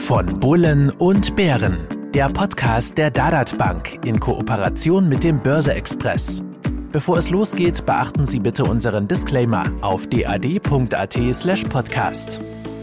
Von Bullen und Bären, der Podcast der Dadat Bank in Kooperation mit dem Börse-Express. Bevor es losgeht, beachten Sie bitte unseren Disclaimer auf dad.at/podcast.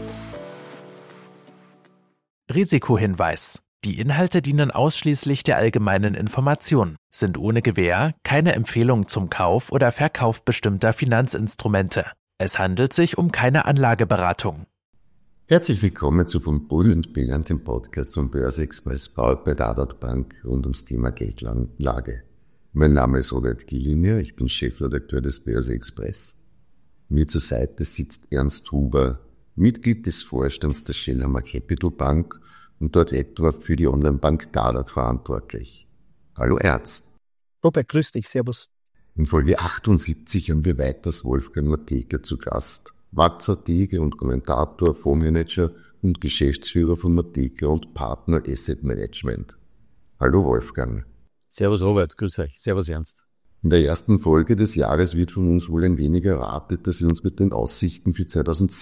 Risikohinweis: Die Inhalte dienen ausschließlich der allgemeinen Information, sind ohne Gewähr, keine Empfehlung zum Kauf oder Verkauf bestimmter Finanzinstrumente. Es handelt sich um keine Anlageberatung. Herzlich willkommen zu Von Bullen und Bären, dem Podcast vom Börse-Express, powered by Dadat Bank, rund ums Thema Geldanlage. Mein Name ist Robert Gilliner, ich bin Chefredakteur des Börse-Express. Mir zur Seite sitzt Ernst Huber, Mitglied des Vorstands der Schellammer Capital Bank und dort etwa für die Online-Bank Dadat verantwortlich. Hallo Ernst. Robert, grüß dich, servus. In Folge 78 haben wir weiters Wolfgang Matejka zu Gast. Stratege und Kommentator, Fondsmanager und Geschäftsführer von Matejka und Partner Asset Management. Hallo Wolfgang. Servus Robert, grüß euch. Servus Ernst. In der ersten Folge des Jahres wird von uns wohl ein wenig erwartet, dass wir uns mit den Aussichten für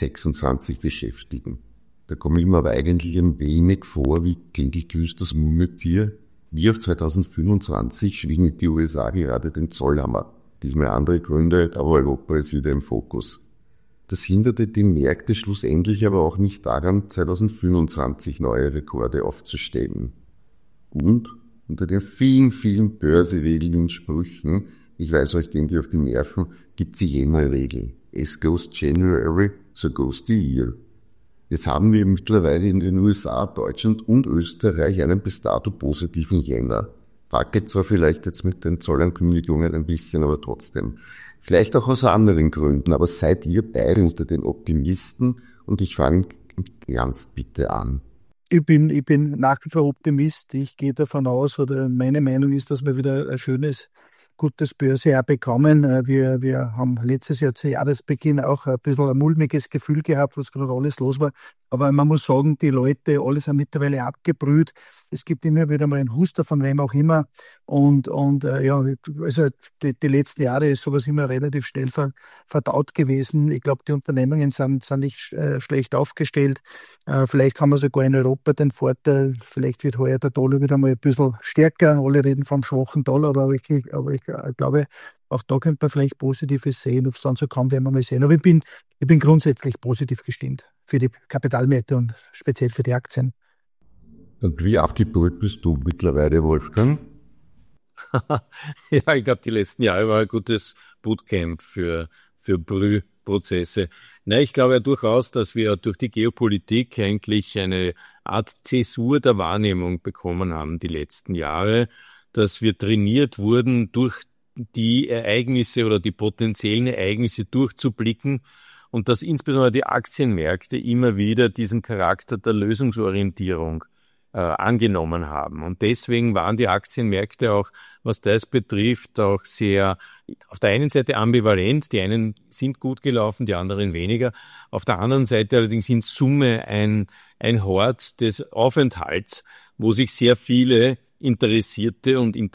2026 beschäftigen. Da komme ich mir aber eigentlich ein wenig vor wie gegelgrüßtes Murmeltier. Wie auf 2025 schwingen die USA gerade den Zollhammer. Diesmal andere Gründe, aber Europa ist wieder im Fokus. Das hinderte die Märkte schlussendlich aber auch nicht daran, 2025 neue Rekorde aufzustellen. Und unter den vielen Börseregeln und Sprüchen, ich weiß, euch gehen die auf die Nerven, gibt's jene Regel. As goes January, so goes the year. Jetzt haben wir mittlerweile in den USA, Deutschland und Österreich einen bis dato positiven Jänner. Wackelt zwar vielleicht jetzt mit den Zollankündigungen ein bisschen, aber trotzdem. Vielleicht auch aus anderen Gründen, aber seid ihr beide unter den Optimisten? Und ich fange Ernst bitte an. Ich bin nach wie vor Optimist. Ich gehe davon aus, oder meine Meinung ist, dass wir wieder ein schönes, gutes Börsejahr bekommen. Wir haben letztes Jahr zu Jahresbeginn auch ein bisschen ein mulmiges Gefühl gehabt, was gerade alles los war. Aber man muss sagen, die Leute, alle sind mittlerweile abgebrüht. Es gibt immer wieder mal einen Huster von wem auch immer. Also die letzten Jahre ist sowas immer relativ schnell verdaut gewesen. Ich glaube, die Unternehmungen sind nicht schlecht aufgestellt. Vielleicht haben wir sogar in Europa den Vorteil, vielleicht wird heuer der Dollar wieder mal ein bisschen stärker. Alle reden vom schwachen Dollar, aber ich glaube, auch da könnte man vielleicht Positives sehen. Ob es dann so kommt, werden wir mal sehen. Aber ich bin grundsätzlich positiv gestimmt für die Kapitalmärkte und speziell für die Aktien. Und wie abgebrüht bist du mittlerweile, Wolfgang? Ja, ich glaube, die letzten Jahre war ein gutes Bootcamp für Brühprozesse. Nein, ich glaube ja durchaus, dass wir durch die Geopolitik eigentlich eine Art Zäsur der Wahrnehmung bekommen haben die letzten Jahre, dass wir trainiert wurden, durch die Ereignisse oder die potenziellen Ereignisse durchzublicken und dass insbesondere die Aktienmärkte immer wieder diesen Charakter der Lösungsorientierung angenommen haben. Und deswegen waren die Aktienmärkte auch, was das betrifft, auch sehr auf der einen Seite ambivalent. Die einen sind gut gelaufen, die anderen weniger. Auf der anderen Seite allerdings in Summe ein Hort des Aufenthalts, wo sich sehr viele interessierte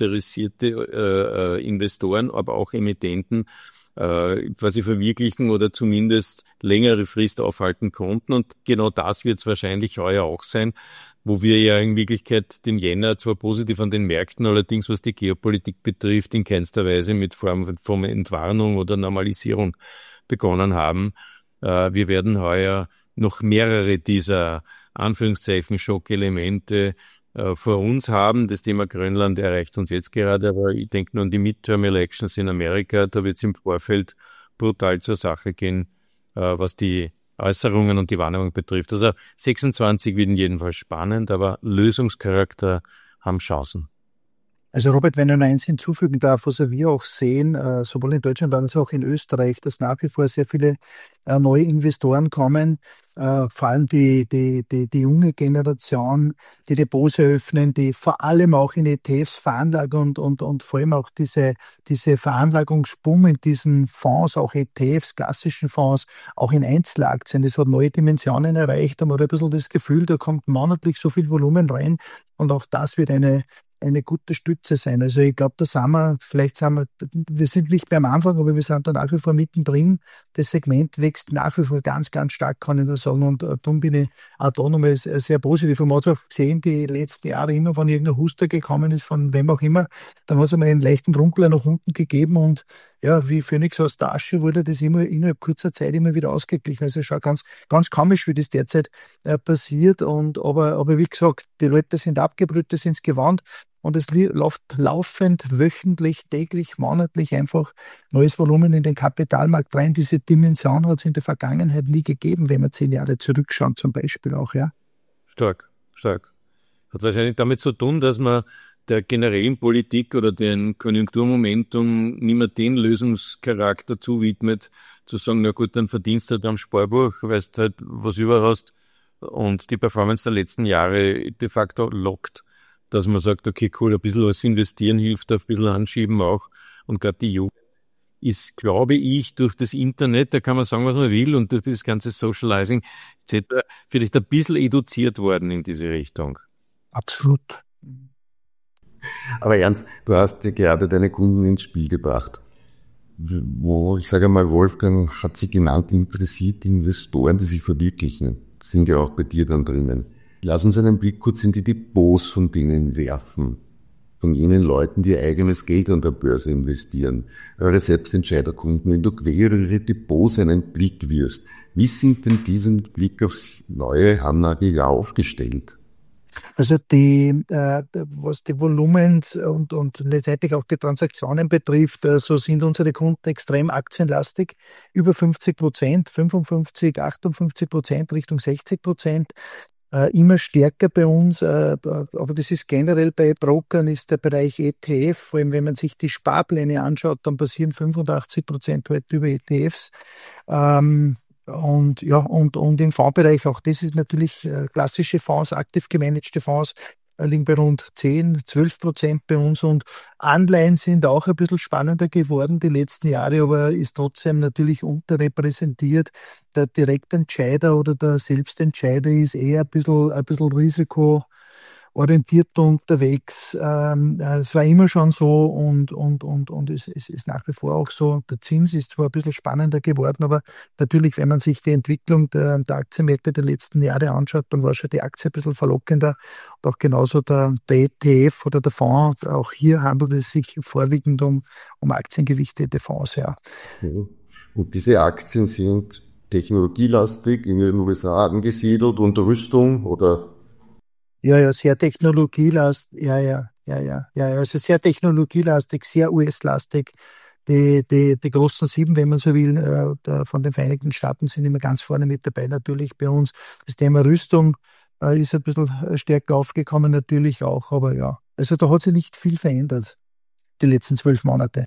Investoren, aber auch Emittenten quasi verwirklichen oder zumindest längere Frist aufhalten konnten. Und genau das wird es wahrscheinlich heuer auch sein, wo wir ja in Wirklichkeit den Jänner zwar positiv an den Märkten, allerdings was die Geopolitik betrifft, in keinster Weise mit Form von Entwarnung oder Normalisierung begonnen haben. Wir werden heuer noch mehrere dieser Anführungszeichen Schockelemente vor uns haben. Das Thema Grönland erreicht uns jetzt gerade, aber ich denke nur an die Midterm-Elections in Amerika. Da wird es im Vorfeld brutal zur Sache gehen, was die Äußerungen und die Wahrnehmung betrifft. Also 26 wird jedenfalls spannend, aber Lösungscharakter haben Chancen. Also Robert, wenn ich noch eins hinzufügen darf, was wir auch sehen, sowohl in Deutschland als auch in Österreich, dass nach wie vor sehr viele neue Investoren kommen, vor allem die junge Generation, die Depots eröffnen, die vor allem auch in ETFs veranlagen und vor allem auch diese Veranlagungsboom in diesen Fonds, auch ETFs, klassischen Fonds, auch in Einzelaktien, das hat neue Dimensionen erreicht. Da haben wir ein bisschen das Gefühl, da kommt monatlich so viel Volumen rein und auch das wird eine eine gute Stütze sein. Also ich glaube, wir sind nicht mehr am Anfang, aber wir sind da nach wie vor mittendrin. Das Segment wächst nach wie vor ganz, ganz stark, kann ich nur sagen. Und darum bin ich auch da nochmal sehr positiv. Und man hat es auch gesehen, die letzten Jahre immer, wenn irgendein Huster gekommen ist, von wem auch immer, dann hat es einmal einen leichten Runkler nach unten gegeben und ja, wie Phönix aus der Asche wurde das immer innerhalb kurzer Zeit immer wieder ausgeglichen. Also schon ganz, ganz komisch, wie das derzeit passiert. Aber wie gesagt, die Leute sind abgebrüht, die sind gewandt und es läuft laufend, wöchentlich, täglich, monatlich einfach neues Volumen in den Kapitalmarkt rein. Diese Dimension hat es in der Vergangenheit nie gegeben, wenn wir 10 Jahre zurückschauen zum Beispiel auch, ja. Stark. Hat wahrscheinlich damit zu tun, dass man der generellen Politik oder dem Konjunkturmomentum nicht mehr den Lösungscharakter zuwidmet, zu sagen, na gut, dann verdienst du halt am Sparbuch, weil du halt was über hast und die Performance der letzten Jahre de facto lockt, dass man sagt, okay, cool, ein bisschen was investieren hilft, ein bisschen anschieben auch. Und gerade die Jugend ist, glaube ich, durch das Internet, da kann man sagen, was man will, und durch das ganze Socializing etc. vielleicht ein bisschen eduziert worden in diese Richtung. Absolut. Aber Ernst, du hast dir gerade deine Kunden ins Spiel gebracht. Wo, ich sage mal, Wolfgang hat sie genannt, interessiert Investoren, die sich verwirklichen, sind ja auch bei dir dann drinnen. Lass uns einen Blick kurz in die Depots von denen werfen. Von jenen Leuten, die ihr eigenes Geld an der Börse investieren. Eure Selbstentscheiderkunden, wenn du quer ihre Depots einen Blick wirfst. Wie sind denn diesen Blick aufs neue Anlagejahr aufgestellt? Also was die Volumens und letztendlich auch die Transaktionen betrifft, so sind unsere Kunden extrem aktienlastig, über 50%, 55, 58% Richtung 60%. Immer stärker bei uns, aber das ist generell bei Brokern, ist der Bereich ETF, vor allem wenn man sich die Sparpläne anschaut, dann passieren 85% heute über ETFs. Und im Fondsbereich auch, das ist natürlich klassische Fonds, aktiv gemanagte Fonds, liegen bei rund 10-12% bei uns und Anleihen sind auch ein bisschen spannender geworden die letzten Jahre, aber ist trotzdem natürlich unterrepräsentiert. Der Direktentscheider oder der Selbstentscheider ist eher ein bisschen risikoorientiert unterwegs. Es war immer schon so und es ist nach wie vor auch so. Der Zins ist zwar ein bisschen spannender geworden, aber natürlich, wenn man sich die Entwicklung der Aktienmärkte der letzten Jahre anschaut, dann war schon die Aktie ein bisschen verlockender. Und auch genauso der ETF oder der Fonds, auch hier handelt es sich vorwiegend um aktiengewichtete Fonds, ja. Und diese Aktien sind technologielastig in den USA angesiedelt und Rüstung oder? Ja, sehr technologielastig, also sehr technologielastig, sehr US-lastig. Die großen 7, wenn man so will, von den Vereinigten Staaten sind immer ganz vorne mit dabei, natürlich bei uns. Das Thema Rüstung ist ein bisschen stärker aufgekommen, natürlich auch, aber ja. Also da hat sich nicht viel verändert, die letzten 12 Monate.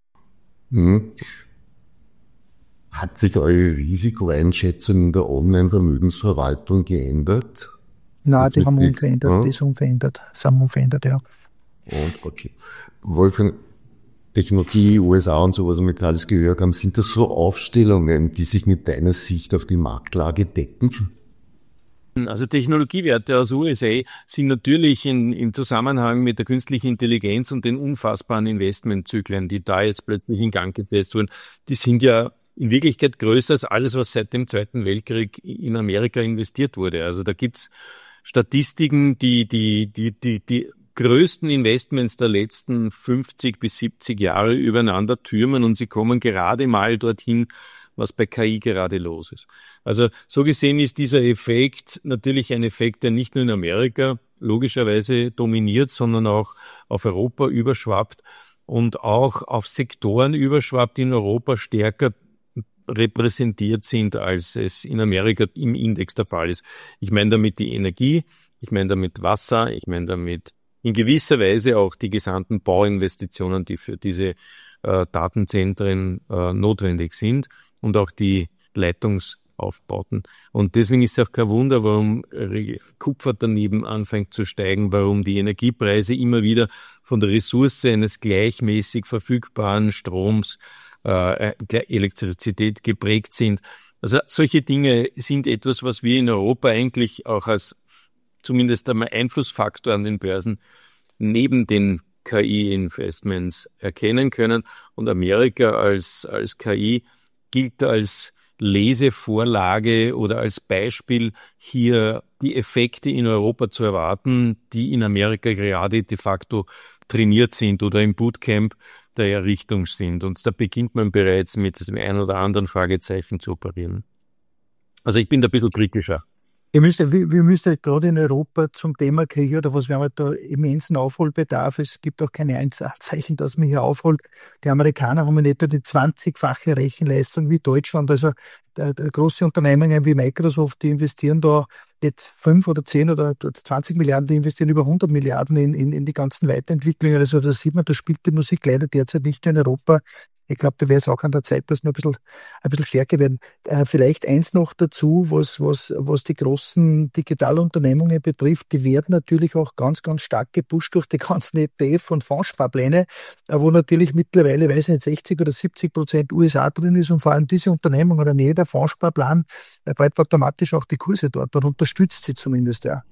Hat sich eure Risikoeinschätzung in der Online-Vermögensverwaltung geändert? Nein, die haben unverändert, ja. Sind unverändert, ja. Und okay. Wolfgang, Technologie, USA und sowas, damit alles gehört haben, sind das so Aufstellungen, die sich mit deiner Sicht auf die Marktlage decken? Also Technologiewerte aus USA sind natürlich im Zusammenhang mit der künstlichen Intelligenz und den unfassbaren Investmentzyklen, die da jetzt plötzlich in Gang gesetzt wurden, die sind ja in Wirklichkeit größer als alles, was seit dem Zweiten Weltkrieg in Amerika investiert wurde. Also da gibt's Statistiken, die größten Investments der letzten 50 bis 70 Jahre übereinander türmen und sie kommen gerade mal dorthin, was bei KI gerade los ist. Also so gesehen ist dieser Effekt natürlich ein Effekt, der nicht nur in Amerika logischerweise dominiert, sondern auch auf Europa überschwappt und auch auf Sektoren überschwappt, die in Europa stärker repräsentiert sind, als es in Amerika im Index der Fall ist. Ich meine damit die Energie, ich meine damit Wasser, ich meine damit in gewisser Weise auch die gesamten Bauinvestitionen, die für diese Datenzentren notwendig sind und auch die Leitungsaufbauten. Und deswegen ist es auch kein Wunder, warum Kupfer daneben anfängt zu steigen, warum die Energiepreise immer wieder von der Ressource eines gleichmäßig verfügbaren Stroms Elektrizität geprägt sind. Also solche Dinge sind etwas, was wir in Europa eigentlich auch als zumindest einmal Einflussfaktor an den Börsen neben den KI-Investments erkennen können. Und Amerika als KI gilt als Lesevorlage oder als Beispiel, hier die Effekte in Europa zu erwarten, die in Amerika gerade de facto trainiert sind oder im Bootcamp der Errichtung sind. Und da beginnt man bereits mit dem einen oder anderen Fragezeichen zu operieren. Also ich bin da ein bisschen kritischer. Wir müssen gerade in Europa zum Thema KI oder was, wir haben da immensen Aufholbedarf. Es gibt auch keine Anzeichen, dass man hier aufholt. Die Amerikaner haben in etwa die 20-fache Rechenleistung wie Deutschland. Also große Unternehmen wie Microsoft, die investieren da nicht 5 oder 10 oder 20 Milliarden, die investieren über 100 Milliarden in die ganzen Weiterentwicklungen. Also da sieht man, da spielt die Musik leider derzeit nicht nur in Europa. Ich glaube, da wäre es auch an der Zeit, dass wir ein bisschen stärker werden. Vielleicht eins noch dazu, was die großen Digitalunternehmungen betrifft. Die werden natürlich auch ganz, ganz stark gepusht durch die ganzen ETF- und Fondssparpläne, wo natürlich mittlerweile, weiß ich nicht, 60 oder 70% USA drin ist und vor allem diese Unternehmung oder jeder Fondssparplan bald automatisch auch die Kurse dort und unterstützt sie zumindest, ja.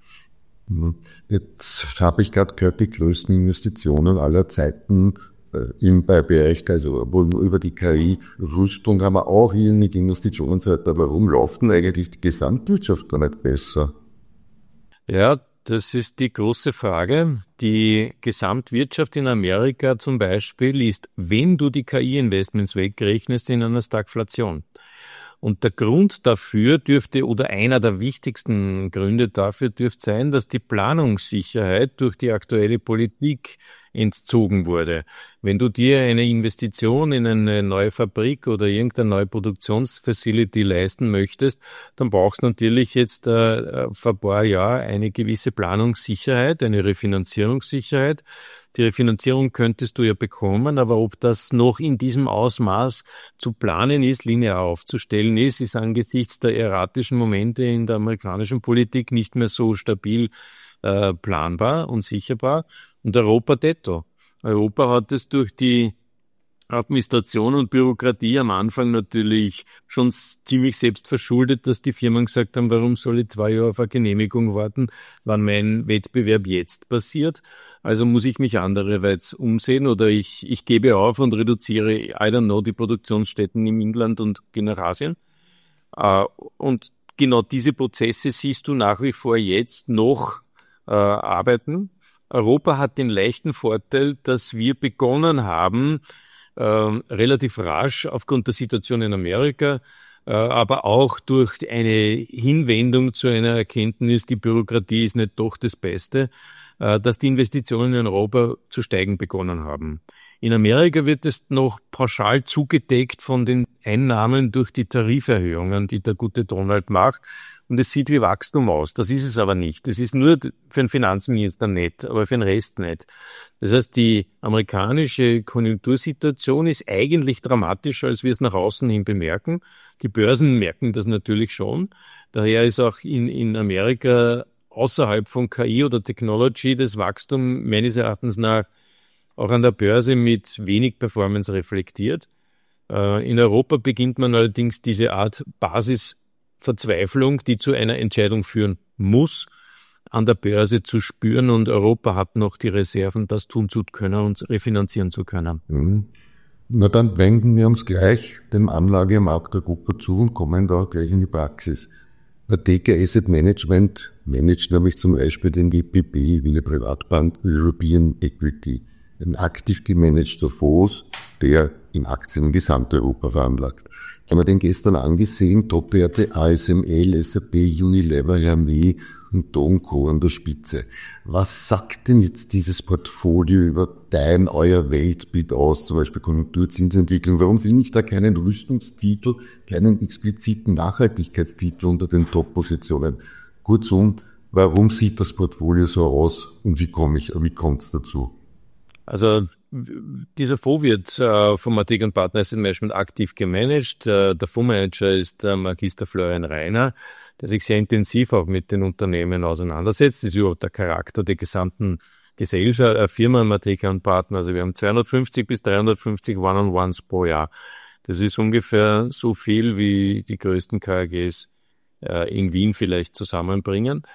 Jetzt habe ich gerade gehört, die größten Investitionen aller Zeiten im Bereich, also über die KI-Rüstung haben wir auch hier mit Investitionen und so weiter. Warum läuft denn eigentlich die Gesamtwirtschaft gar nicht besser? Ja, das ist die große Frage. Die Gesamtwirtschaft in Amerika zum Beispiel ist, wenn du die KI-Investments wegrechnest, in einer Stagflation. Und der Grund dafür dürfte, oder einer der wichtigsten Gründe dafür dürfte sein, dass die Planungssicherheit durch die aktuelle Politik entzogen wurde. Wenn du dir eine Investition in eine neue Fabrik oder irgendeine neue Produktionsfacility leisten möchtest, dann brauchst du natürlich jetzt vor ein paar Jahren eine gewisse Planungssicherheit, eine Refinanzierungssicherheit. Die Refinanzierung könntest du ja bekommen, aber ob das noch in diesem Ausmaß zu planen ist, linear aufzustellen ist angesichts der erratischen Momente in der amerikanischen Politik nicht mehr so stabil planbar und sicherbar. Und Europa detto. Europa hat es durch die Administration und Bürokratie am Anfang natürlich schon ziemlich selbst verschuldet, dass die Firmen gesagt haben, warum soll ich 2 Jahre auf eine Genehmigung warten, wann mein Wettbewerb jetzt passiert. Also muss ich mich andererseits umsehen oder ich gebe auf und reduziere, I don't know, die Produktionsstätten im Inland und gehe nach Asien. Und genau diese Prozesse siehst du nach wie vor jetzt noch arbeiten. Europa hat den leichten Vorteil, dass wir begonnen haben, relativ rasch aufgrund der Situation in Amerika, aber auch durch eine Hinwendung zu einer Erkenntnis, die Bürokratie ist nicht doch das Beste, dass die Investitionen in Europa zu steigen begonnen haben. In Amerika wird es noch pauschal zugedeckt von den Einnahmen durch die Tariferhöhungen, die der gute Donald macht. Und es sieht wie Wachstum aus. Das ist es aber nicht. Das ist nur für den Finanzminister nett, aber für den Rest nicht. Das heißt, die amerikanische Konjunktursituation ist eigentlich dramatischer, als wir es nach außen hin bemerken. Die Börsen merken das natürlich schon. Daher ist auch in Amerika außerhalb von KI oder Technology das Wachstum meines Erachtens nach auch an der Börse mit wenig Performance reflektiert. In Europa beginnt man allerdings diese Art Basisverzweiflung, die zu einer Entscheidung führen muss, an der Börse zu spüren, und Europa hat noch die Reserven, das tun zu können und refinanzieren zu können. Na, dann wenden wir uns gleich dem Anlagemarkt der Gruppe zu und kommen da gleich in die Praxis. Der DK Asset Management managt nämlich zum Beispiel den WPB wie eine Privatbank European Equity, ein aktiv gemanagter Fonds, der in Aktien in Gesamteuropa veranlagt. Ich habe mir den gestern angesehen, Top-Werte ASML, SAP, Unilever, Hermé und Do & Co an der Spitze. Was sagt denn jetzt dieses Portfolio über euer Weltbild aus, zum Beispiel Konjunkturzinsentwicklung? Warum finde ich da keinen Rüstungstitel, keinen expliziten Nachhaltigkeitstitel unter den Top-Positionen? Kurzum, warum sieht das Portfolio so aus und wie kommt's dazu? Also dieser Fonds wird vom Matthäus & Partner Asset Management aktiv gemanagt. Der Fondsmanager ist der Magister Florian Reiner, der sich sehr intensiv auch mit den Unternehmen auseinandersetzt. Das ist überhaupt der Charakter der gesamten Gesellschaft, Firma Matthäus & Partner. Also wir haben 250 bis 350 One-on-Ones pro Jahr. Das ist ungefähr so viel, wie die größten KAGs in Wien vielleicht zusammenbringen.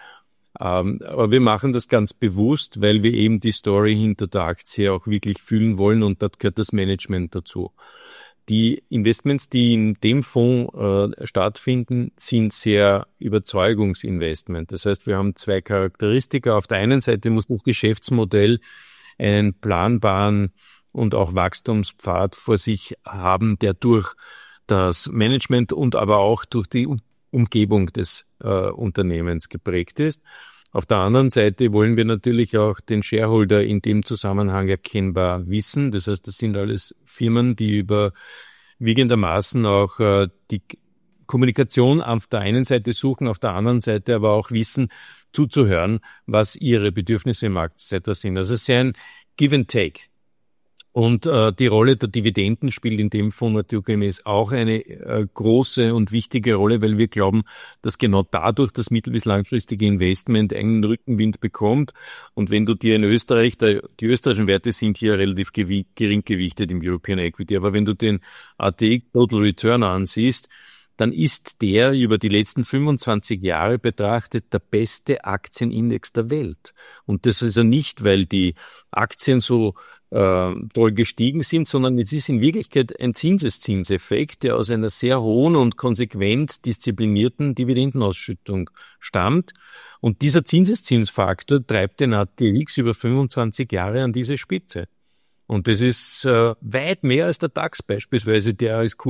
Aber wir machen das ganz bewusst, weil wir eben die Story hinter der Aktie auch wirklich fühlen wollen und da gehört das Management dazu. Die Investments, die in dem Fonds stattfinden, sind sehr Überzeugungsinvestment. Das heißt, wir haben zwei Charakteristika. Auf der einen Seite muss das Geschäftsmodell einen planbaren und auch Wachstumspfad vor sich haben, der durch das Management und aber auch durch die Umgebung des Unternehmens geprägt ist. Auf der anderen Seite wollen wir natürlich auch den Shareholder in dem Zusammenhang erkennbar wissen. Das heißt, das sind alles Firmen, die überwiegendermaßen auch die Kommunikation auf der einen Seite suchen, auf der anderen Seite aber auch wissen, zuzuhören, was ihre Bedürfnisse im Markt sind. Also es ist ja ein Give and Take. Und die Rolle der Dividenden spielt in dem Fonds naturgemäß auch eine große und wichtige Rolle, weil wir glauben, dass genau dadurch das mittel- bis langfristige Investment einen Rückenwind bekommt. Und wenn du dir in Österreich, die österreichischen Werte sind hier relativ gering gewichtet im European Equity, aber wenn du den ATX Total Return ansiehst, dann ist der über die letzten 25 Jahre betrachtet der beste Aktienindex der Welt. Und das ist ja nicht, weil die Aktien so toll gestiegen sind, sondern es ist in Wirklichkeit ein Zinseszinseffekt, der aus einer sehr hohen und konsequent disziplinierten Dividendenausschüttung stammt. Und dieser Zinseszinsfaktor treibt den ATX über 25 Jahre an diese Spitze. Und das ist weit mehr als der DAX beispielsweise, der als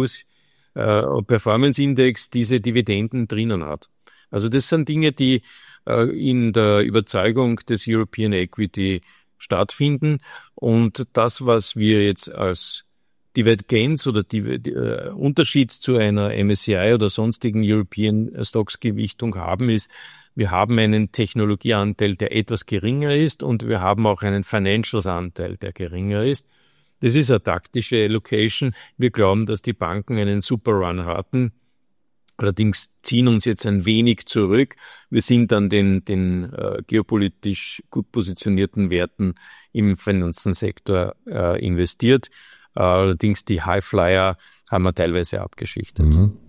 Performance-Index diese Dividenden drinnen hat. Also das sind Dinge, die in der Überzeugung des European Equity stattfinden. Und das, was wir jetzt als Divergenz oder Unterschied zu einer MSCI oder sonstigen European Stocks Gewichtung haben, ist, wir haben einen Technologieanteil, der etwas geringer ist und wir haben auch einen Financials-Anteil, der geringer ist. Das ist eine taktische Allocation. Wir glauben, dass die Banken einen super Run hatten. Allerdings ziehen uns jetzt ein wenig zurück. Wir sind an den geopolitisch gut positionierten Werten im Finanzensektor investiert. Allerdings die Highflyer haben wir teilweise abgeschichtet.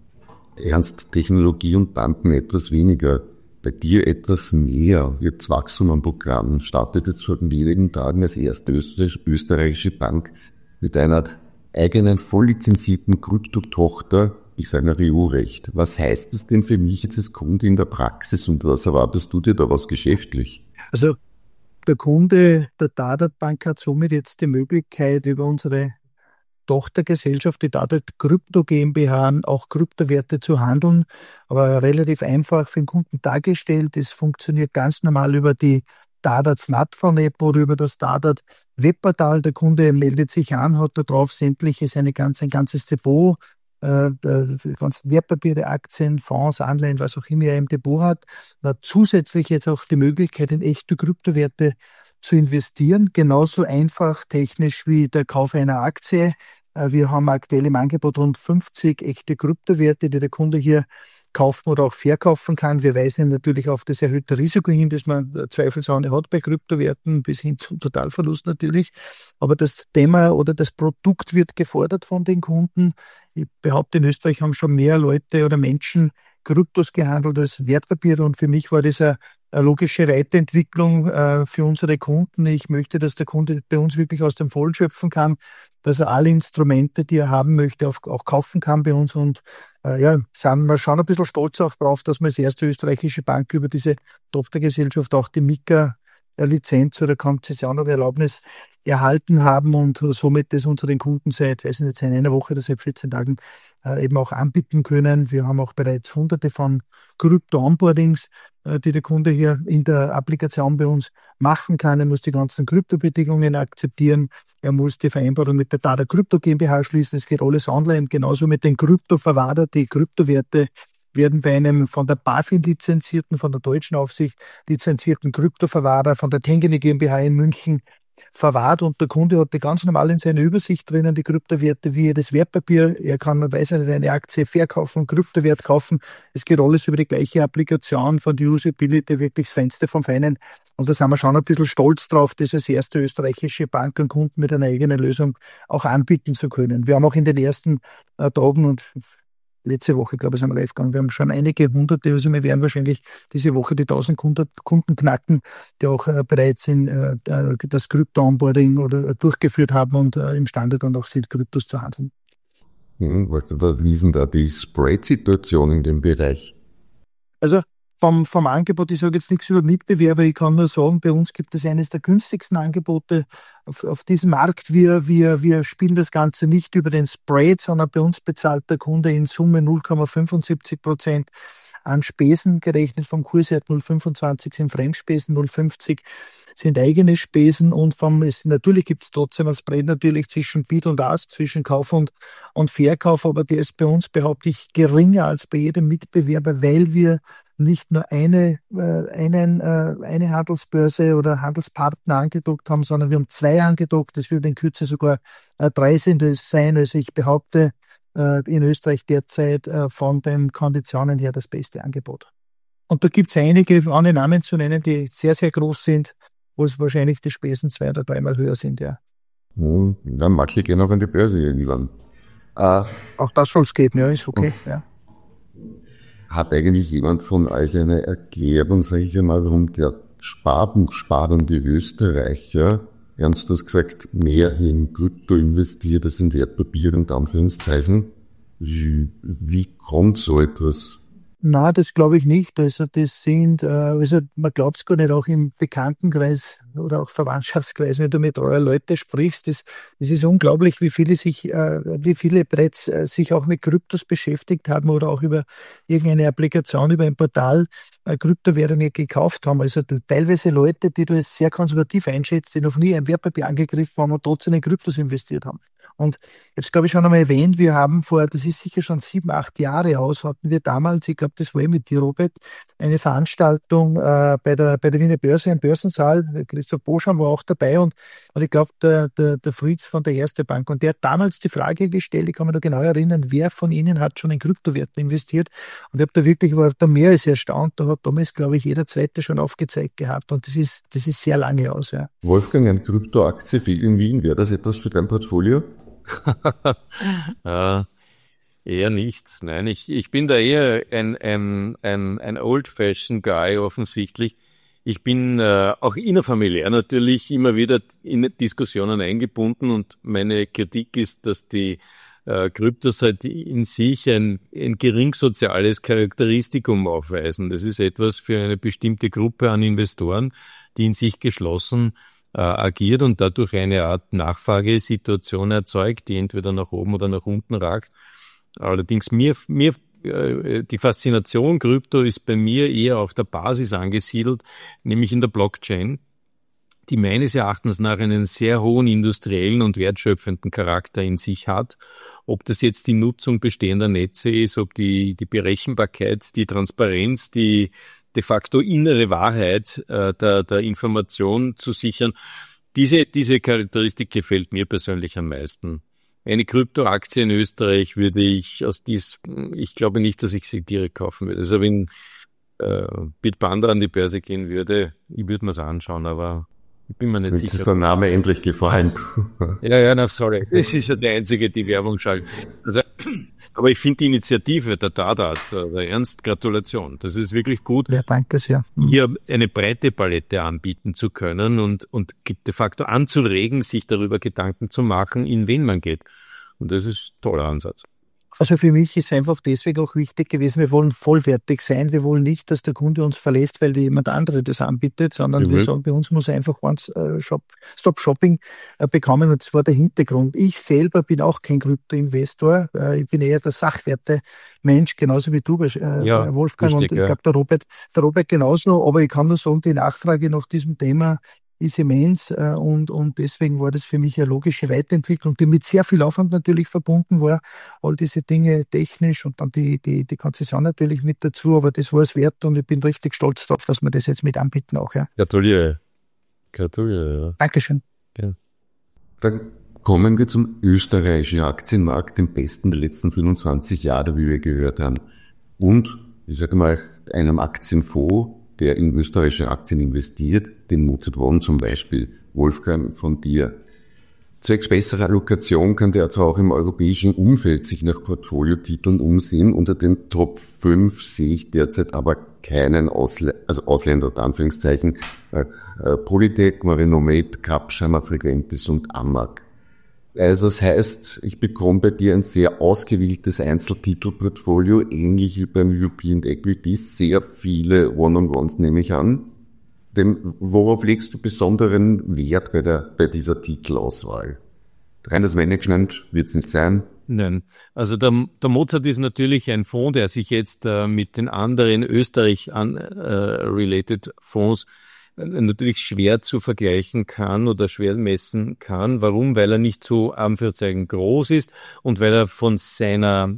Ernst, Technologie und Banken etwas weniger. Bei dir etwas mehr. Ihr habt das Wachstum am Programm. Startet jetzt vor wenigen Tagen als erste österreichische Bank mit einer eigenen volllizenzierten Kryptotochter, ich sage nach EU-Recht. Was heißt das denn für mich jetzt als Kunde in der Praxis und was erwartest du dir da was geschäftlich? Also der Kunde der Dadat Bank hat somit jetzt die Möglichkeit, über unsere Tochtergesellschaft, die Dadat Krypto GmbH, auch Kryptowerte zu handeln, aber relativ einfach für den Kunden dargestellt. Es funktioniert ganz normal über die Dadat Smartphone-App oder über das Dadat Webportal. Der Kunde meldet sich an, hat da drauf sämtliches, ein ganzes Depot, die ganzen Wertpapiere, Aktien, Fonds, Anleihen, was auch immer er im Depot hat. Da zusätzlich jetzt auch die Möglichkeit, in echte Kryptowerte zu investieren. Genauso einfach technisch wie der Kauf einer Aktie. Wir haben aktuell im Angebot rund 50 echte Kryptowerte, die der Kunde hier kaufen oder auch verkaufen kann. Wir weisen natürlich auf das erhöhte Risiko hin, das man zweifelsohne hat bei Kryptowerten, bis hin zum Totalverlust natürlich. Aber das Thema oder das Produkt wird gefordert von den Kunden. Ich behaupte, in Österreich haben schon mehr Leute oder Menschen Kryptos gehandelt als Wertpapiere und für mich war das eine logische Weiterentwicklung für unsere Kunden. Ich möchte, dass der Kunde bei uns wirklich aus dem Vollen schöpfen kann, dass er alle Instrumente, die er haben möchte, auch kaufen kann bei uns und sind wir schon ein bisschen stolz auch drauf, dass wir als erste österreichische Bank über diese Tochtergesellschaft auch die MiCA-Lizenz oder Konzession oder Erlaubnis erhalten haben und somit das unseren Kunden seit einer Woche oder seit 14 Tagen eben auch anbieten können. Wir haben auch bereits hunderte von Krypto-Onboardings, die der Kunde hier in der Applikation bei uns machen kann. Er muss die ganzen Kryptobedingungen akzeptieren. Er muss die Vereinbarung mit der Dadat Krypto GmbH schließen. Es geht alles online. Genauso mit den Kryptoverwahrer. Die Kryptowerte werden bei einem von der BaFin lizenzierten, von der deutschen Aufsicht lizenzierten Kryptoverwahrer von der Tengene GmbH in München verwahrt und der Kunde hat die ganz normal in seiner Übersicht drinnen die Kryptowerte wie jedes Wertpapier. Er kann, man weiß nicht, eine Aktie verkaufen, Kryptowert kaufen. Es geht alles über die gleiche Applikation von der Usability, wirklich das Feinste vom Feinen. Und da sind wir schon ein bisschen stolz drauf, das als erste österreichische Bank und Kunden mit einer eigenen Lösung auch anbieten zu können. Wir haben auch in den ersten Tagen und letzte Woche, glaube ich, sind wir live gegangen. Wir haben schon einige hunderte, also wir werden wahrscheinlich diese Woche die 1000 Kunden knacken, die auch bereit sind, das Krypto-Onboarding oder durchgeführt haben und imstande dann auch sind, Kryptos zu handeln. Wie ist denn da die Spread-Situation in dem Bereich? Also vom Angebot, ich sage jetzt nichts über Mitbewerber, ich kann nur sagen, bei uns gibt es eines der günstigsten Angebote auf diesem Markt. Wir spielen das Ganze nicht über den Spread, sondern bei uns bezahlt der Kunde in Summe 0,75% an Spesen, gerechnet vom Kurswert 0,25 sind Fremdspesen, 0,50 sind eigene Spesen und natürlich gibt es trotzdem ein Spread natürlich zwischen Bid und Ask, zwischen Kauf und Verkauf, aber der ist bei uns, behaupte ich, geringer als bei jedem Mitbewerber, weil wir nicht nur eine Handelsbörse oder Handelspartner angedockt haben, sondern wir haben 2 angedockt. Es wird in Kürze sogar 3 sein. Also ich behaupte, in Österreich derzeit von den Konditionen her das beste Angebot. Und da gibt es einige, ohne Namen zu nennen, die sehr, sehr groß sind, wo es wahrscheinlich die Spesen 2- oder 3-mal höher sind, ja. Dann mag ich gerne auch an die Börse irgendwann. Auch das soll es geben, ja, ist okay, ja. Hat eigentlich jemand von euch eine Erklärung, sage ich einmal, warum der sparbuchsparende Österreicher, ernst gesagt, mehr in Krypto investiert als in Wertpapiere und Anführungszeichen? Wie kommt so etwas? Na, das glaube ich nicht. Also man glaubt es gar nicht, auch im Bekanntenkreis oder auch Verwandtschaftskreis, wenn du mit euren Leuten sprichst, das ist unglaublich, wie viele bereits sich auch mit Kryptos beschäftigt haben oder auch über irgendeine Applikation, über ein Portal Kryptowährungen gekauft haben. Also teilweise Leute, die du als sehr konservativ einschätzt, die noch nie ein Wertpapier angegriffen haben und trotzdem in Kryptos investiert haben. Und ich habe es, glaube ich, schon einmal erwähnt, wir haben das ist sicher schon 7, 8 Jahre aus, hatten wir damals, ich glaube, das war mit dir, Robert, eine Veranstaltung bei der Wiener Börse, im Börsensaal. Christoph Boscham war auch dabei und ich glaube, der Fritz von der Erste Bank. Und der hat damals die Frage gestellt, ich kann mich da genau erinnern, wer von Ihnen hat schon in Kryptowerte investiert? Und ich habe war da mehr als erstaunt. Da hat damals, glaube ich, jeder Zweite schon aufgezeigt gehabt. Und das ist sehr lange aus, ja. Wolfgang, eine Kryptoaktie in Wien, wäre das etwas für dein Portfolio? Eher nicht. Nein, ich bin da eher ein old-fashioned Guy offensichtlich. Ich bin auch innerfamiliär natürlich immer wieder in Diskussionen eingebunden und meine Kritik ist, dass die Kryptos halt in sich ein gering soziales Charakteristikum aufweisen. Das ist etwas für eine bestimmte Gruppe an Investoren, die in sich geschlossen agiert und dadurch eine Art Nachfragesituation erzeugt, die entweder nach oben oder nach unten ragt. Allerdings die Faszination Krypto ist bei mir eher auf der Basis angesiedelt, nämlich in der Blockchain, die meines Erachtens nach einen sehr hohen industriellen und wertschöpfenden Charakter in sich hat. Ob das jetzt die Nutzung bestehender Netze ist, ob die Berechenbarkeit, die Transparenz, die de facto innere Wahrheit der Information zu sichern. Diese Charakteristik gefällt mir persönlich am meisten. Eine Kryptoaktie in Österreich würde ich ich glaube nicht, dass ich sie direkt kaufen würde. Also wenn Bitpanda an die Börse gehen würde, ich würde mir es anschauen, aber ich bin mir nicht sicher. Jetzt ist der Name endlich gefallen. Sorry. Das ist ja der einzige, die Werbung schaltet. Also, aber ich finde die Initiative der Dadat, der Ernst, Gratulation. Das ist wirklich gut, ja, danke sehr. Hier eine breite Palette anbieten zu können und de facto anzuregen, sich darüber Gedanken zu machen, in wen man geht. Und das ist ein toller Ansatz. Also für mich ist einfach deswegen auch wichtig gewesen, wir wollen vollwertig sein. Wir wollen nicht, dass der Kunde uns verlässt, weil jemand andere das anbietet, sondern wir sagen, bei uns muss er einfach Stop-Shopping bekommen. Und das war der Hintergrund. Ich selber bin auch kein Krypto-Investor. Ich bin eher der Sachwerte-Mensch, genauso wie du, Wolfgang. Richtig, und ich glaube, der Robert genauso. Aber ich kann nur sagen, die Nachfrage nach diesem Thema ist immens und deswegen war das für mich eine logische Weiterentwicklung, die mit sehr viel Aufwand natürlich verbunden war, all diese Dinge technisch und dann die Konzession natürlich mit dazu, aber das war es wert und ich bin richtig stolz darauf, dass wir das jetzt mit anbieten auch. Ja. Gratuliere. Ja. Dankeschön. Ja. Dann kommen wir zum österreichischen Aktienmarkt, dem besten der letzten 25 Jahre, wie wir gehört haben. Und, ich sage mal, einem Aktienfonds, der in österreichische Aktien investiert, den Mozart One zum Beispiel, Wolfgang, von dir. Zwecks besserer Allokation kann der also auch im europäischen Umfeld sich nach Portfoliotiteln umsehen. Unter den Top 5 sehe ich derzeit aber keinen Ausländer, unter Anführungszeichen, Polytech, Marinomed, Capschama, Frequentis und Amag. Also das heißt, ich bekomme bei dir ein sehr ausgewähltes Einzeltitelportfolio, ähnlich wie beim European Equities, sehr viele One-on-Ones nehme ich an. Worauf legst du besonderen Wert bei dieser Titelauswahl? Reines Management wird es nicht sein? Nein, also der Mozart ist natürlich ein Fonds, der sich jetzt mit den anderen Österreich-related Fonds natürlich schwer zu vergleichen kann oder schwer messen kann. Warum? Weil er nicht so Anführungszeichen groß ist und weil er von seiner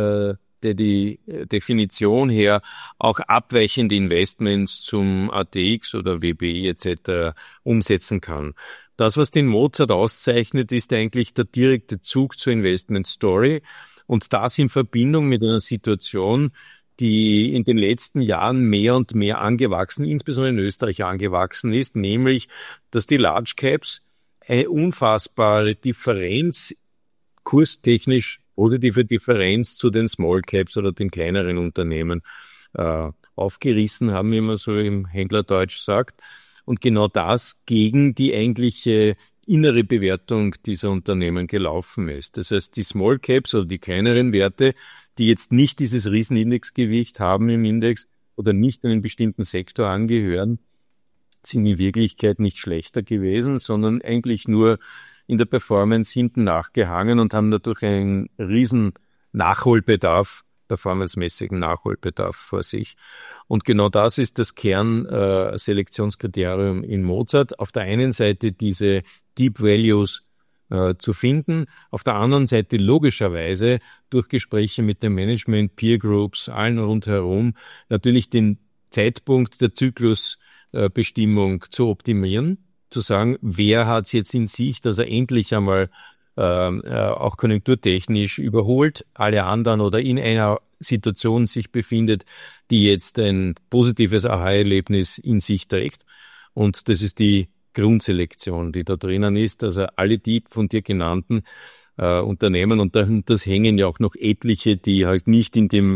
die Definition her auch abweichende Investments zum ATX oder WBI etc. umsetzen kann. Das, was den Mozart auszeichnet, ist eigentlich der direkte Zug zur Investment Story und das in Verbindung mit einer Situation, die in den letzten Jahren mehr und mehr angewachsen, insbesondere in Österreich angewachsen ist, nämlich, dass die Large Caps eine unfassbare Differenz, kurstechnisch positive Differenz zu den Small Caps oder den kleineren Unternehmen aufgerissen haben, wie man so im Händlerdeutsch sagt. Und genau das gegen die eigentliche innere Bewertung dieser Unternehmen gelaufen ist. Das heißt, die Small Caps oder die kleineren Werte, die jetzt nicht dieses Riesenindexgewicht haben im Index oder nicht einem bestimmten Sektor angehören, sind in Wirklichkeit nicht schlechter gewesen, sondern eigentlich nur in der Performance hinten nachgehangen und haben dadurch einen riesen Nachholbedarf, performancemäßigen Nachholbedarf vor sich. Und genau das ist das Kernselektionskriterium in Mozart. Auf der einen Seite diese Deep Values zu finden, auf der anderen Seite logischerweise durch Gespräche mit dem Management, Peer Groups, allen rundherum, natürlich den Zeitpunkt der Zyklusbestimmung zu optimieren, zu sagen, wer hat es jetzt in sich, dass er endlich einmal auch konjunkturtechnisch überholt alle anderen oder in einer Situation sich befindet, die jetzt ein positives Aha-Erlebnis in sich trägt. Und das ist die Grundselektion, die da drinnen ist. Also alle die von dir genannten Unternehmen, und das hängen ja auch noch etliche, die halt nicht in dem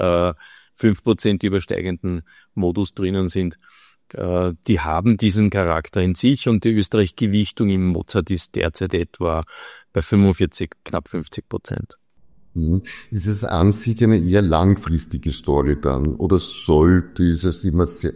5% übersteigenden Modus drinnen sind. Die haben diesen Charakter in sich und die Österreich-Gewichtung im Mozart ist derzeit etwa bei 45, knapp 50%. Ist es an sich eine eher langfristige Story dann oder sollte es immer sehr...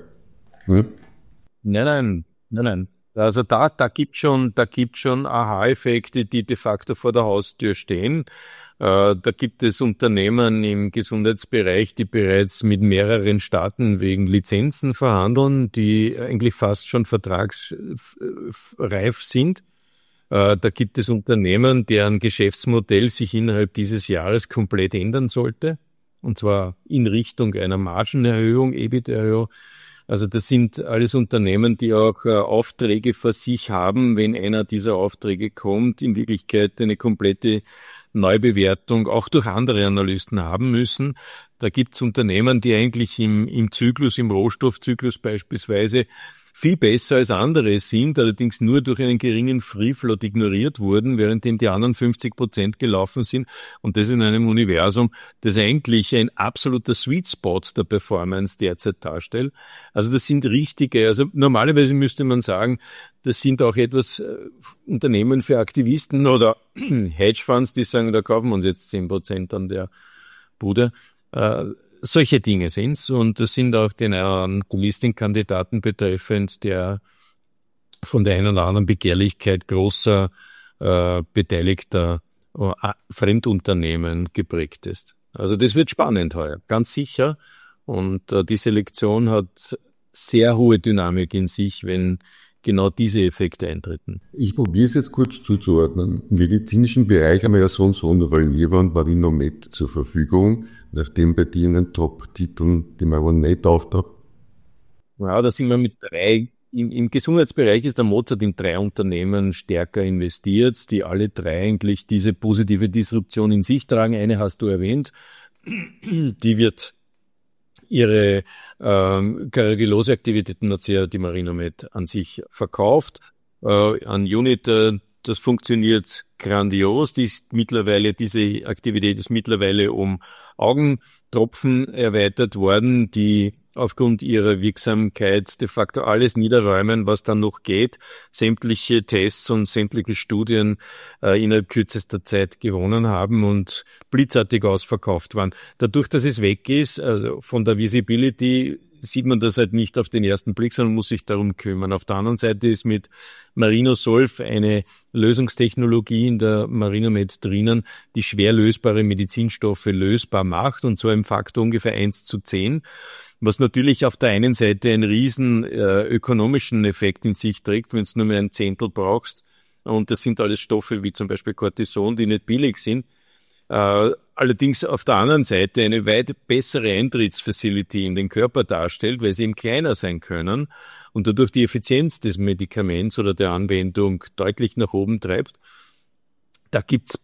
Nein. Also da gibt's schon Aha-Effekte, die de facto vor der Haustür stehen. Da gibt es Unternehmen im Gesundheitsbereich, die bereits mit mehreren Staaten wegen Lizenzen verhandeln, die eigentlich fast schon vertragsreif sind. Da gibt es Unternehmen, deren Geschäftsmodell sich innerhalb dieses Jahres komplett ändern sollte. Und zwar in Richtung einer Margenerhöhung, EBIT-Erhöhung. Also das sind alles Unternehmen, die auch Aufträge vor sich haben, wenn einer dieser Aufträge kommt, in Wirklichkeit eine komplette Neubewertung auch durch andere Analysten haben müssen. Da gibt es Unternehmen, die eigentlich im Zyklus, im Rohstoffzyklus beispielsweise viel besser als andere sind, allerdings nur durch einen geringen Free Float ignoriert wurden, währenddem die anderen 50% gelaufen sind. Und das in einem Universum, das eigentlich ein absoluter Sweet Spot der Performance derzeit darstellt. Also das sind richtige, also normalerweise müsste man sagen, das sind auch etwas Unternehmen für Aktivisten oder Hedgefonds, die sagen, da kaufen wir uns jetzt 10% an der Bude. Solche Dinge sind's und das sind auch den Listing-Kandidaten betreffend, der von der einen oder anderen Begehrlichkeit großer beteiligter Fremdunternehmen geprägt ist. Also das wird spannend heuer, ganz sicher. Und die Selektion hat sehr hohe Dynamik in sich, wenn genau diese Effekte eintreten. Ich probiere es jetzt kurz zuzuordnen. Im medizinischen Bereich haben wir ja so eine Valneva und Marinomed zur Verfügung, nachdem bei dir in den Top-Titeln die Marinomed auftaucht. Ja, da sind wir mit 3. Im Gesundheitsbereich ist der Mozart in 3 Unternehmen stärker investiert, die alle 3 eigentlich diese positive Disruption in sich tragen. Eine hast du erwähnt, die wird ihre Kardiolose-Aktivitäten hat sie ja die Marinomed an sich verkauft. An Unit das funktioniert grandios. Diese Aktivität ist mittlerweile um Augentropfen erweitert worden, die aufgrund ihrer Wirksamkeit de facto alles niederräumen, was dann noch geht. Sämtliche Tests und sämtliche Studien innerhalb kürzester Zeit gewonnen haben und blitzartig ausverkauft waren. Dadurch, dass es weg ist, also von der Visibility, sieht man das halt nicht auf den ersten Blick, sondern muss sich darum kümmern. Auf der anderen Seite ist mit Marinosolv eine Lösungstechnologie in der Marinomed drinnen, die schwer lösbare Medizinstoffe lösbar macht, und zwar im Faktor ungefähr 1:10, was natürlich auf der einen Seite einen riesen ökonomischen Effekt in sich trägt, wenn du nur mehr ein Zehntel brauchst. Und das sind alles Stoffe wie zum Beispiel Cortison, die nicht billig sind. Allerdings auf der anderen Seite eine weit bessere Eintrittsfacility in den Körper darstellt, weil sie eben kleiner sein können und dadurch die Effizienz des Medikaments oder der Anwendung deutlich nach oben treibt. Da gibt's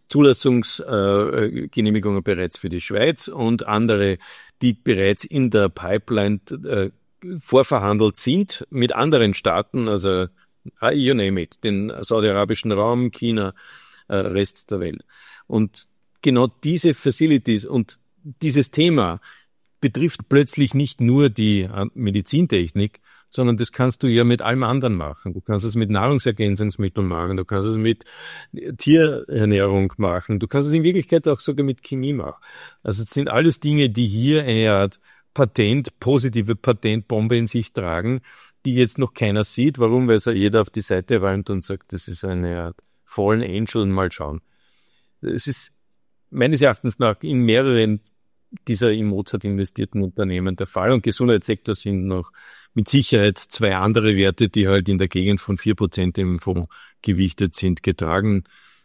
Zulassungsgenehmigungen bereits für die Schweiz und andere, die bereits in der Pipeline vorverhandelt sind mit anderen Staaten, also you name it, den saudi-arabischen Raum, China, Rest der Welt. Und genau diese Facilities und dieses Thema betrifft plötzlich nicht nur die Medizintechnik, sondern das kannst du ja mit allem anderen machen. Du kannst es mit Nahrungsergänzungsmitteln machen, du kannst es mit Tierernährung machen, du kannst es in Wirklichkeit auch sogar mit Chemie machen. Also es sind alles Dinge, die hier eine Art positive Patentbombe in sich tragen, die jetzt noch keiner sieht. Warum? Weil es ja jeder auf die Seite räumt und sagt, das ist eine Art Fallen Angel, mal schauen. Es ist meines Erachtens nach in mehreren dieser in Mozart investierten Unternehmen der Fall. Und Gesundheitssektor sind noch mit Sicherheit zwei andere Werte, die halt in der Gegend von 4% im Fonds gewichtet sind, getragen.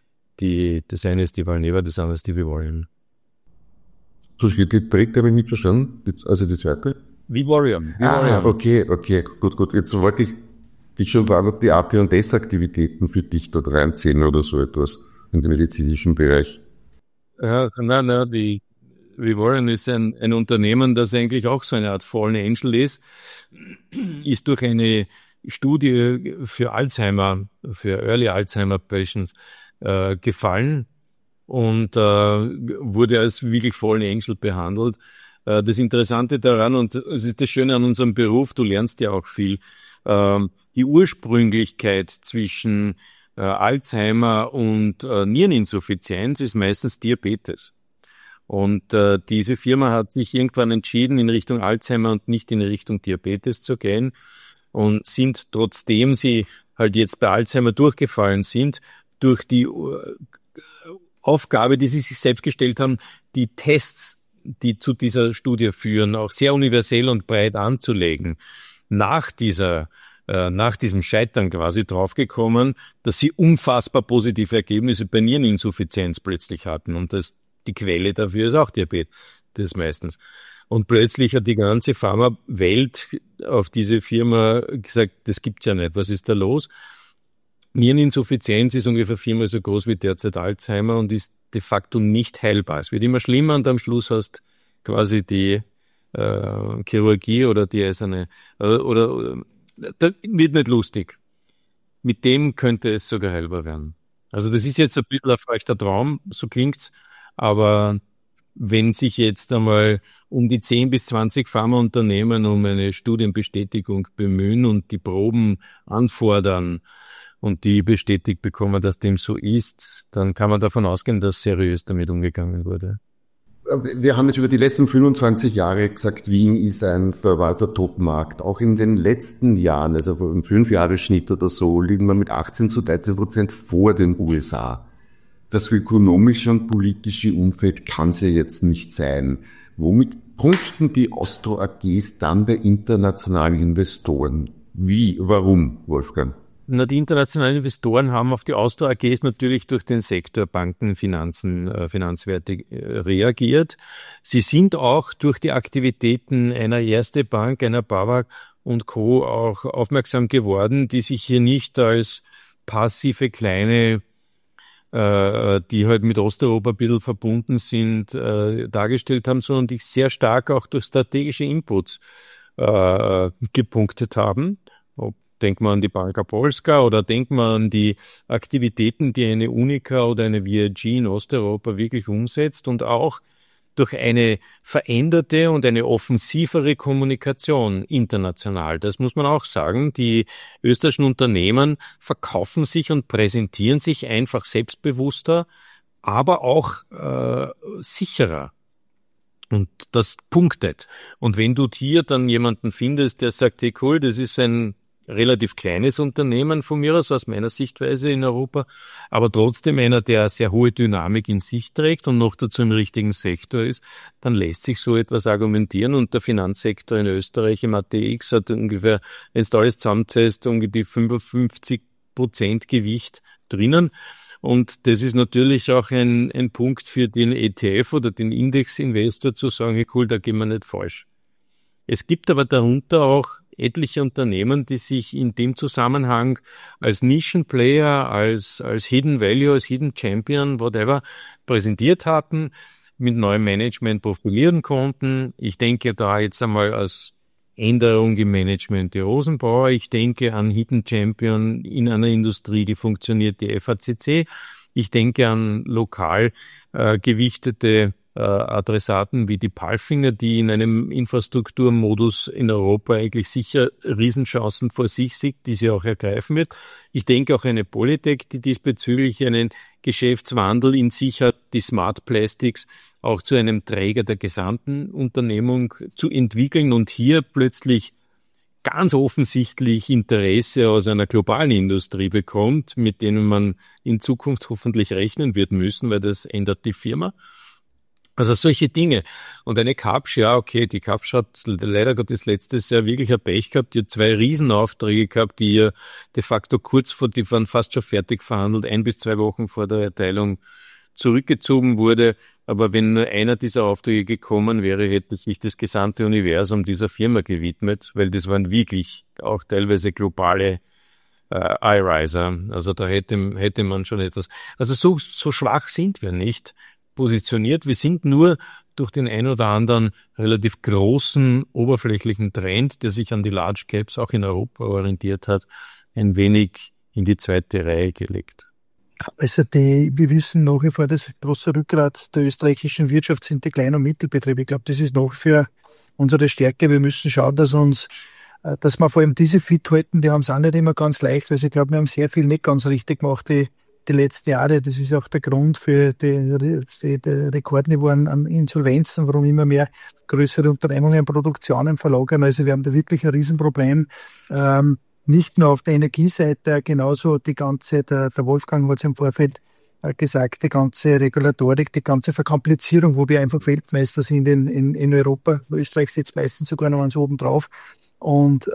Das eine ist die Valneva, das andere ist die Vivorion. Die dritte habe ich nicht verstanden, also die zweite? Vivorion. Okay, gut. Jetzt wollte ich dich schon fragen, ob die AT&S-Aktivitäten für dich dort reinziehen oder so etwas in den medizinischen Bereich. Ja, die Vivorion ist ein Unternehmen, das eigentlich auch so eine Art Fallen Angel ist durch eine Studie für Early Alzheimer Patients gefallen und wurde als wirklich Fallen Angel behandelt. Das Interessante daran, und es ist das Schöne an unserem Beruf, du lernst ja auch viel, die Ursprünglichkeit zwischen Alzheimer und Niereninsuffizienz ist meistens Diabetes. Und diese Firma hat sich irgendwann entschieden, in Richtung Alzheimer und nicht in Richtung Diabetes zu gehen und sind, trotzdem sie halt jetzt bei Alzheimer durchgefallen sind, durch die Aufgabe, die sie sich selbst gestellt haben, die Tests, die zu dieser Studie führen, auch sehr universell und breit anzulegen. Nach diesem Scheitern quasi draufgekommen, dass sie unfassbar positive Ergebnisse bei Niereninsuffizienz plötzlich hatten. Und die Quelle dafür ist auch Diabetes meistens. Und plötzlich hat die ganze Pharmawelt auf diese Firma gesagt, das gibt's ja nicht, was ist da los? Niereninsuffizienz ist ungefähr 4-mal so groß wie derzeit Alzheimer und ist de facto nicht heilbar. Es wird immer schlimmer und am Schluss hast quasi die Chirurgie oder die eiserne oder das wird nicht lustig. Mit dem könnte es sogar heilbar werden. Also das ist jetzt ein bisschen ein feuchter Traum, so klingt's, aber wenn sich jetzt einmal um die 10 bis 20 Pharmaunternehmen um eine Studienbestätigung bemühen und die Proben anfordern und die bestätigt bekommen, dass dem so ist, dann kann man davon ausgehen, dass seriös damit umgegangen wurde. Wir haben jetzt über die letzten 25 Jahre gesagt, Wien ist ein verwahrter Top-Markt. Auch in den letzten Jahren, also im 5-Jahres-Schnitt oder so, liegen wir mit 18-13% vor den USA. Das ökonomische und politische Umfeld kann es ja jetzt nicht sein. Womit punkten die Austro AGs dann bei internationalen Investoren? Wie? Warum, Wolfgang? Die internationalen Investoren haben auf die Austro AGs natürlich durch den Sektor Banken, Finanzwerte reagiert. Sie sind auch durch die Aktivitäten einer Erste Bank, einer BAWAG und Co. auch aufmerksam geworden, die sich hier nicht als passive kleine, die halt mit Osteuropa ein bisschen verbunden sind, dargestellt haben, sondern die sehr stark auch durch strategische Inputs gepunktet haben. Denkt man an die Banka Polska oder denkt man an die Aktivitäten, die eine Unica oder eine VIG in Osteuropa wirklich umsetzt und auch durch eine veränderte und eine offensivere Kommunikation international. Das muss man auch sagen. Die österreichischen Unternehmen verkaufen sich und präsentieren sich einfach selbstbewusster, aber auch sicherer. Und das punktet. Und wenn du hier dann jemanden findest, der sagt, hey cool, das ist ein relativ kleines Unternehmen von mir aus meiner Sichtweise in Europa, aber trotzdem einer, der sehr hohe Dynamik in sich trägt und noch dazu im richtigen Sektor ist, dann lässt sich so etwas argumentieren. Und der Finanzsektor in Österreich im ATX hat ungefähr, wenn du alles zusammenzählst, ungefähr 55% Gewicht drinnen. Und das ist natürlich auch ein Punkt für den ETF oder den Indexinvestor zu sagen, hey cool, da gehen wir nicht falsch. Es gibt aber darunter auch etliche Unternehmen, die sich in dem Zusammenhang als Nischenplayer, als Hidden Value, als Hidden Champion, whatever, präsentiert hatten, mit neuem Management profilieren konnten. Ich denke da jetzt einmal als Änderung im Management der Rosenbauer. Ich denke an Hidden Champion in einer Industrie, die funktioniert, die FACC. Ich denke an lokal gewichtete Adressaten wie die Palfinger, die in einem Infrastrukturmodus in Europa eigentlich sicher Riesenchancen vor sich sieht, die sie auch ergreifen wird. Ich denke auch eine Polytech, die diesbezüglich einen Geschäftswandel in sich hat, die Smart Plastics auch zu einem Träger der gesamten Unternehmung zu entwickeln und hier plötzlich ganz offensichtlich Interesse aus einer globalen Industrie bekommt, mit denen man in Zukunft hoffentlich rechnen wird müssen, weil das ändert die Firma. Also solche Dinge. Und eine Kapsch, ja okay, die Kapsch hat leider Gottes letztes Jahr wirklich ein Pech gehabt. Die hat 2 Riesenaufträge gehabt, die ihr de facto die waren fast schon fertig verhandelt, 1 bis 2 Wochen vor der Erteilung zurückgezogen wurde. Aber wenn nur einer dieser Aufträge gekommen wäre, hätte sich das gesamte Universum dieser Firma gewidmet, weil das waren wirklich auch teilweise globale iRiser. Also da hätte man schon etwas. Also so schwach sind wir nicht positioniert. Wir sind nur durch den ein oder anderen relativ großen oberflächlichen Trend, der sich an die Large Caps auch in Europa orientiert hat, ein wenig in die zweite Reihe gelegt. Also wir wissen nach wie vor, das große Rückgrat der österreichischen Wirtschaft sind die Klein- und Mittelbetriebe. Ich glaube, das ist noch für unsere Stärke. Wir müssen schauen, dass wir vor allem diese fit halten, die haben es auch nicht immer ganz leicht, weil ich glaube, wir haben sehr viel nicht ganz richtig gemacht, die letzten Jahre. Das ist auch der Grund für die Rekordniveau an Insolvenzen, warum immer mehr größere Unternehmungen Produktionen verlagern. Also wir haben da wirklich ein Riesenproblem. Nicht nur auf der Energieseite, genauso die ganze, der Wolfgang hat es im Vorfeld gesagt, die ganze Regulatorik, die ganze Verkomplizierung, wo wir einfach Weltmeister sind in Europa. Österreich sitzt meistens sogar noch ganz oben drauf. Und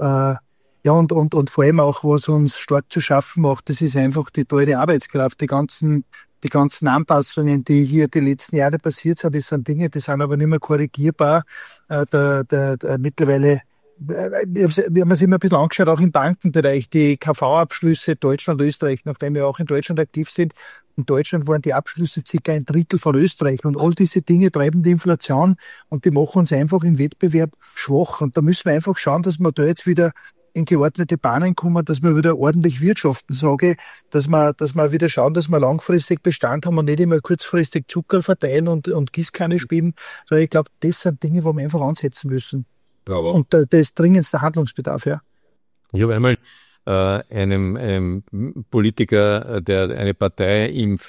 vor allem auch, was uns stark zu schaffen macht, das ist einfach die teure Arbeitskraft. Die ganzen Anpassungen, die hier die letzten Jahre passiert sind, das sind Dinge, die sind aber nicht mehr korrigierbar. Mittlerweile, wir haben es immer ein bisschen angeschaut, auch im Bankenbereich, die KV-Abschlüsse Deutschland, Österreich, nachdem wir auch in Deutschland aktiv sind. In Deutschland waren die Abschlüsse circa 1/3 von Österreich. Und all diese Dinge treiben die Inflation und die machen uns einfach im Wettbewerb schwach. Und da müssen wir einfach schauen, dass wir da jetzt wieder in geordnete Bahnen kommen, dass wir wieder ordentlich wirtschaften, dass wir wieder schauen, dass wir langfristig Bestand haben und nicht immer kurzfristig Zucker verteilen und Gießkanne spielen. Ich glaube, das sind Dinge, wo wir einfach ansetzen müssen. Bravo. Und da ist dringendster Handlungsbedarf, ja. Ich habe einmal einem Politiker, der eine Partei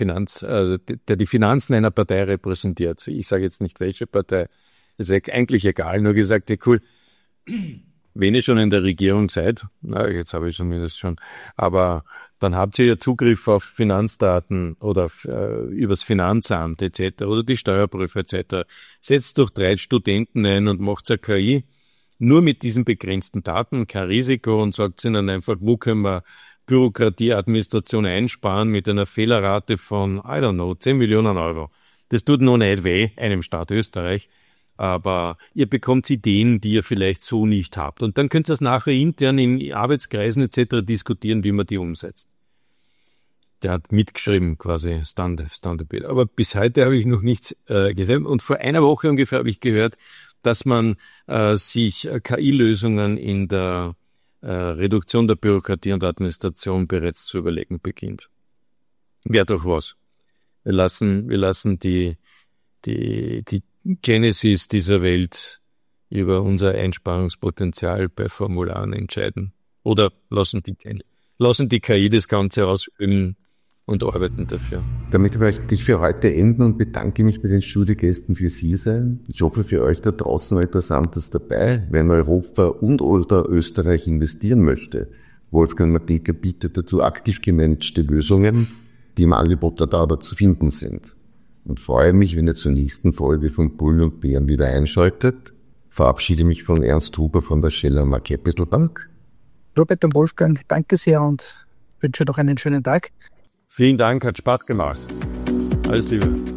der die Finanzen einer Partei repräsentiert, ich sage jetzt nicht welche Partei, ist eigentlich egal, nur gesagt, ja cool, wenn ihr schon in der Regierung seid, jetzt habe ich zumindest schon, aber dann habt ihr ja Zugriff auf Finanzdaten oder übers Finanzamt etc. oder die Steuerprüfer etc. Setzt doch 3 Studenten ein und macht eine KI, nur mit diesen begrenzten Daten, kein Risiko und sagt ihnen einfach, wo können wir Bürokratie, Administration einsparen mit einer Fehlerrate von, 10 Millionen Euro. Das tut noch nicht weh, einem Staat Österreich. Aber ihr bekommt Ideen, die ihr vielleicht so nicht habt. Und dann könnt ihr das nachher intern in Arbeitskreisen etc. diskutieren, wie man die umsetzt. Der hat mitgeschrieben, quasi Stand-up. Aber bis heute habe ich noch nichts gesehen. Und vor einer Woche ungefähr habe ich gehört, dass man sich KI-Lösungen in der Reduktion der Bürokratie und Administration bereits zu überlegen beginnt. Wäre doch was. Wir lassen die Genesis dieser Welt über unser Einsparungspotenzial bei Formularen entscheiden. Oder lassen die KI das Ganze ausüben und arbeiten dafür. Damit möchte ich für heute enden und bedanke mich bei den Studiogästen für Sie sein. Ich hoffe, für euch da draußen war Interessantes dabei. Wer in Europa und/oder Österreich investieren möchte, Wolfgang Matejka bietet dazu aktiv gemanagte Lösungen, die im Angebot der aber zu finden sind. Und freue mich, wenn ihr zur nächsten Folge von Bullen und Bären wieder einschaltet. Verabschiede mich von Ernst Huber von der Schellermar Capital Bank. Robert und Wolfgang, danke sehr und wünsche noch einen schönen Tag. Vielen Dank, hat Spaß gemacht. Alles Liebe.